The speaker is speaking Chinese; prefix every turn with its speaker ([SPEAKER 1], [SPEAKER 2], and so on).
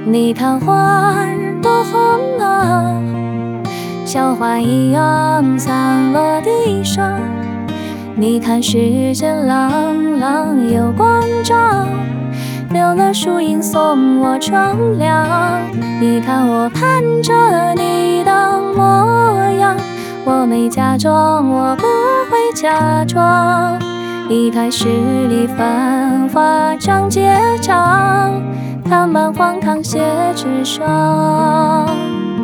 [SPEAKER 1] 你看花儿都红了，像花一样散落地上。你看世间朗朗有光照，留了树荫送我乘凉。你看我盼着你的模样，我没假装，我不会假装。一台十里繁华长街长，看满荒唐写纸上。